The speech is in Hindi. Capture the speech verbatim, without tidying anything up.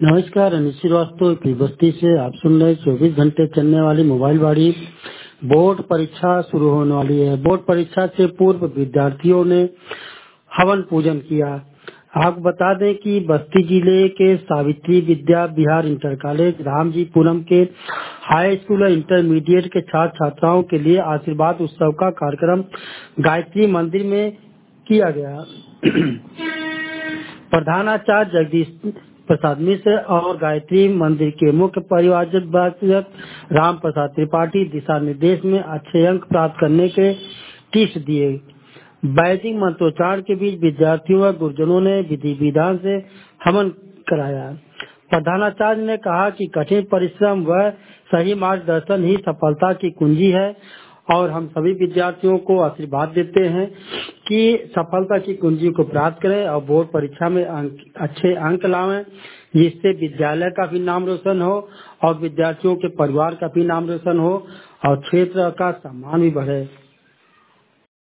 नमस्कार, अनिल श्रीवास्तव की बस्ती से आप सुन रहे चौबीस घंटे चलने वाली मोबाइल वाड़ी। बोर्ड परीक्षा शुरू होने वाली है। बोर्ड परीक्षा से पूर्व विद्यार्थियों ने हवन पूजन किया। आपको बता दें कि बस्ती जिले के सावित्री विद्या विहार इंटर कॉलेज रामजीपुरम के हाई स्कूल और इंटरमीडिएट के छात्र छात्राओं के लिए आशीर्वाद उत्सव का कार्यक्रम गायत्री मंदिर में किया गया। प्रधानाचार्य जगदीश प्रसाद मिश्र और गायत्री मंदिर के मुख्य परिवारक राम प्रसाद त्रिपाठी दिशा निर्देश में अच्छे अंक प्राप्त करने के टिप्स दिए। वैदिक मंत्रोच्चारण के बीच विद्यार्थियों व गुरुजनों ने विधि विधान से हवन कराया। प्रधानाचार्य ने कहा कि कठिन परिश्रम व सही मार्गदर्शन ही सफलता की कुंजी है और हम सभी विद्यार्थियों को आशीर्वाद देते हैं कि सफलता की कुंजी को प्राप्त करें और बोर्ड परीक्षा में अंक, अच्छे अंक लाएं, जिससे विद्यालय का भी नाम रोशन हो और विद्यार्थियों के परिवार का भी नाम रोशन हो और क्षेत्र का सम्मान भी बढ़े।